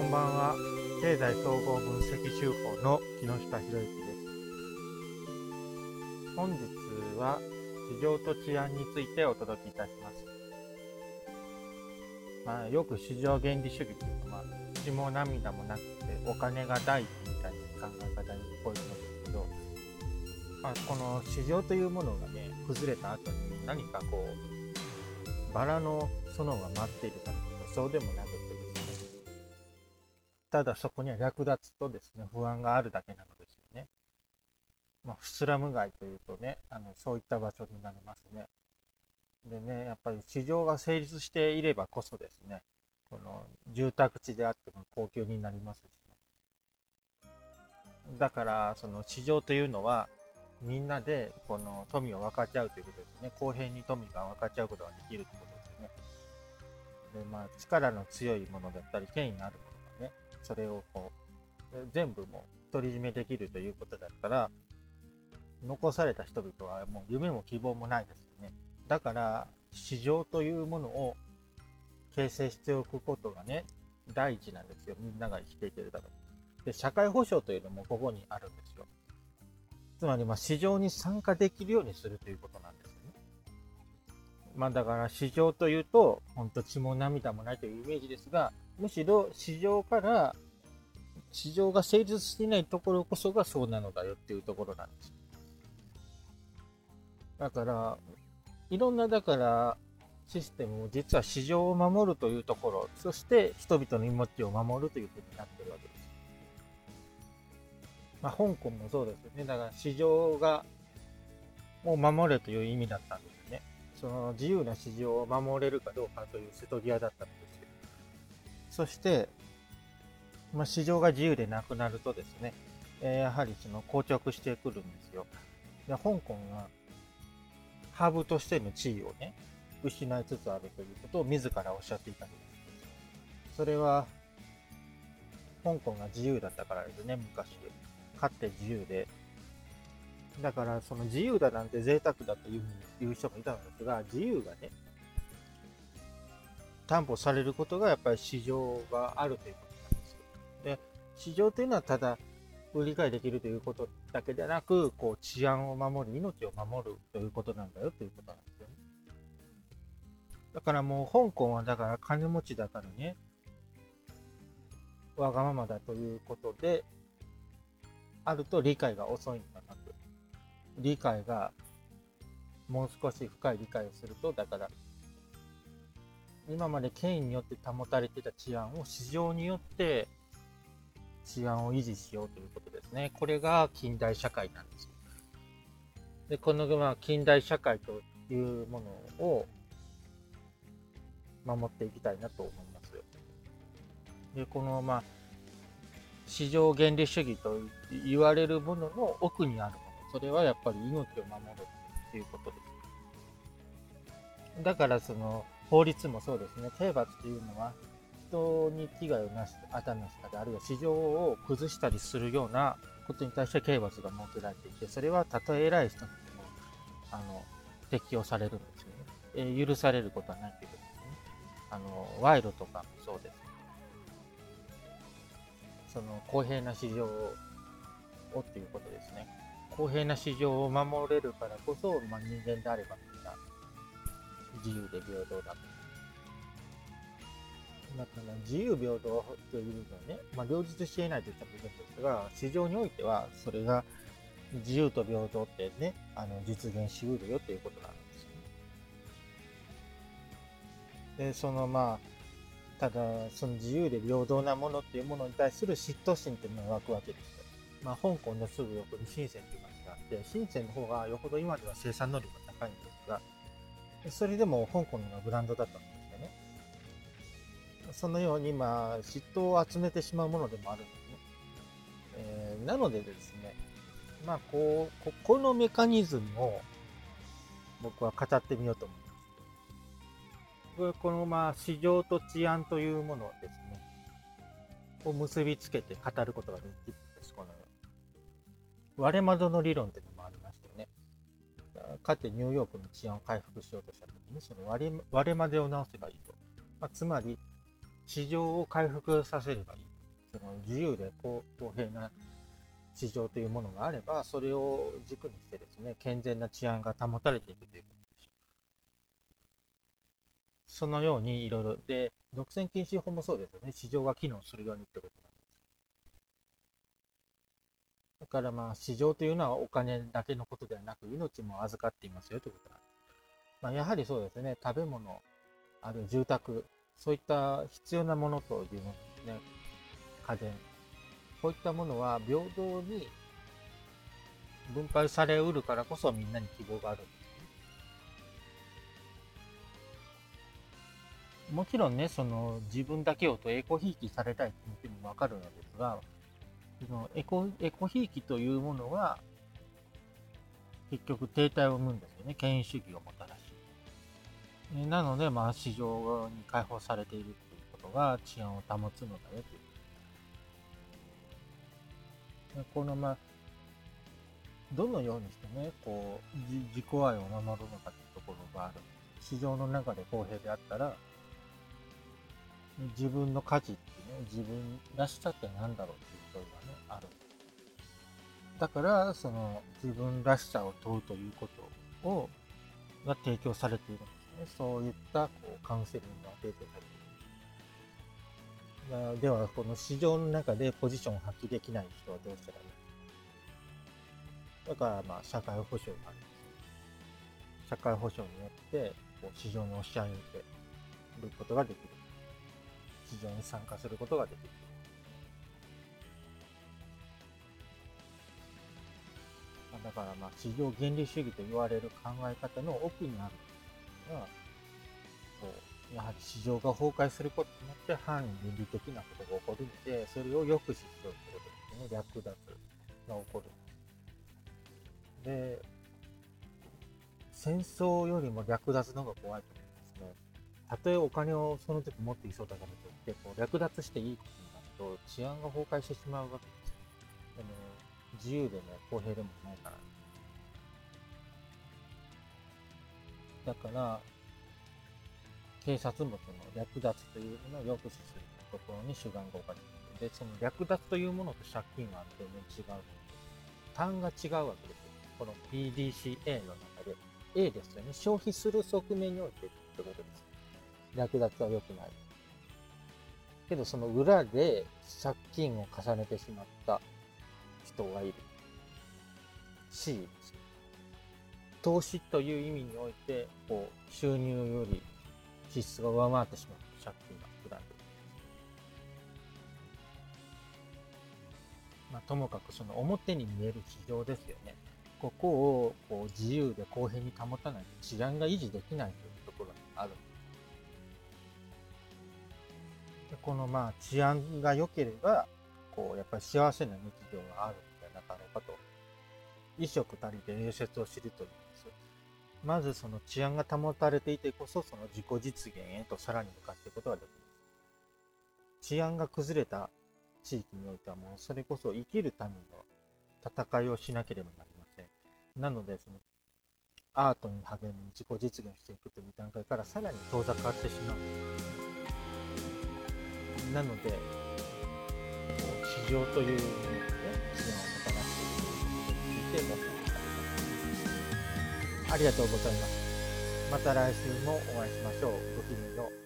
んばんは。経済総合分析手法の木下博之です。本日は市場と治安についてお届けいたします。よく市場原理主義というのは、血も涙もなくてお金が大事みたいな考え方に聞こえるんですけど、この市場というものがね、崩れた後に何かバラの園が待っているかというと、そうでもなくてですね、ただそこには略奪とですね、不安があるだけなのですよね。スラム街というとね、そういった場所になりますね。でね、やっぱり市場が成立していればこそですね、この住宅地であっても高級になりますしね。だからその市場というのはみんなでこの富を分かち合うということですね。公平に富が分かち合うことができるということですね。で、力の強いものだったり権威のあるものがね、それを全部もう独り占めできるということだったら、残された人々はもう夢も希望もないですよね。だから市場というものを形成しておくことがね、第一なんですよ。みんなが生きていけるだろう。で、社会保障というのもここにあるんですよ。つまり市場に参加できるようにするということなんですよね。だから市場というと本当血も涙もないというイメージですが、むしろ市場が成立していないところこそがそうなのだよっていうところなんです。だからいろんなシステムも実は市場を守るというところ、そして人々の命を守るというふうになっているわけです。香港もそうですよね。だから市場がもう守れという意味だったんですよね。その自由な市場を守れるかどうかという瀬戸際だったんですよ。そして、市場が自由でなくなるとですね、やはり硬直してくるんですよ。で、香港がハブとしての地位をね、失いつつあるということを自らおっしゃっていたんです。それは香港が自由だったからですね。昔かって自由で、だからその自由だなんて贅沢だというふうに言う人もいたんですが、自由がね担保されることがやっぱり市場があるということなんですよ。で、市場というのはただ理解できるということだけでなく、治安を守り、命を守るということなんだよということなんですよね。だからもう香港はだから金持ちだからね、わがままだということであると理解が遅いんだなと。理解がもう少し深い理解をすると、だから今まで権威によって保たれていた治安を市場によって治安を維持しようということですね。これが近代社会なんです。で、この近代社会というものを守っていきたいなと思います。で、この市場原理主義と言われるものの奥にあるもの、それはやっぱり命を守るということです。だからその法律もそうですね。刑罰というのは人に危害を与えなしたり、あるいは市場を崩したりするようなことに対して刑罰が設けられていて、それはたとえ偉い人にも適用されるんですよね。許されることはないということですね。賄賂とかもそうです。その公平な市場をっていうことですね。公平な市場を守れるからこそ、人間であればみんな自由で平等だと。だから自由平等というのはね、両立していないといった部分ですが、市場においてはそれが自由と平等ってね、実現しうるよということなんですよね。で、ただ、その自由で平等なものっていうものに対する嫉妬心っていうのが湧くわけですよ。香港のすぐ横に深センという街があって、深センの方がよほど今では生産能力が高いんですが、それでも香港のブランドだったんですよね。そのように嫉妬を集めてしまうものでもあるんですね。なのでですね、このメカニズムを僕は語ってみようと思います。この市場と治安というものをですね、を結びつけて語ることができるんです。この割れ窓の理論っていうのもありましてね。かつてニューヨークの治安を回復しようとしたときに、その割れ窓を直せばいいと。つまり、市場を回復させればいい。 その自由で公平な市場というものがあれば、それを軸にしてですね、健全な治安が保たれていくということでしょう。そのようにいろいろで、独占禁止法もそうですよね。市場が機能するようにってことなんです。だからまあ市場というのはお金だけのことではなく、命も預かっていますよということなんです。まあ、やはりそうですね、食べ物、あるいは住宅、そういった必要なものというものですね、家電、こういったものは平等に分配されうるからこそみんなに希望があるんですね。もちろんね、その自分だけをとエコひいきされたいというのもわかるのですが、そのエコひいきというものは結局停滞を生むんですよね。権威主義をもたらし。なので、まあ、市場に開放されているということが治安を保つのだよという。このまあどのようにしてね、こう自己愛を守るのかというところがある。市場の中で公平であったら、自分の価値ってね、自分らしさって何だろうっていう問いがね、ある。だから、その自分らしさを問うということが提供されているんですね。そういったこうカウンセリングが提供されている。では、この市場の中でポジションを発揮できない人はどうしたらいい？だからまあ社会保障があるんですよ。社会保障によってこう市場に押し上げてることができる。市場に参加することができる。だからまあ市場原理主義と言われる考え方の奥にあるのが、こうやはり市場が崩壊することによって反倫理的なことが起こるので、それを抑止しようということですね。略奪が起こる。で、戦争よりも略奪の方が怖いと思いますね。たとえお金をその時持っていそうだからといって、こう略奪していいことになると治安が崩壊してしまうわけですよ。自由でも公平でもないから。だから、警察もその略奪というのを抑止するところに主眼が置かれている。で、その略奪というものと借金は全然違う。単が違うわけですよ。この PDCA の中で A ですよね。消費する側面においてってことです。略奪は良くない。けどその裏で借金を重ねてしまった人がいる。C です。投資という意味において、こう収入より支出が上回ってしまった借金が膨らんでいる。まあ、ともかくその表に見える市場ですよね。ここをこう自由で公平に保たないと治安が維持できないというところがある。でこのまあ治安が良ければ、こうやっぱり幸せな日常があるんじゃなかろうかと。衣食足りて礼節を知るというんです。まずその治安が保たれていてこそ、その自己実現へとさらに向かっていくことができます。治安が崩れた地域においてはもうそれこそ生きるための戦いをしなければなりません。なのでそのアートに励み自己実現していくという段階からさらに遠ざかってしまう。なので市場という、ね、治安をもたらしていることについてもありがとうございます。また来週もお会いしましょう。ごきげんよう。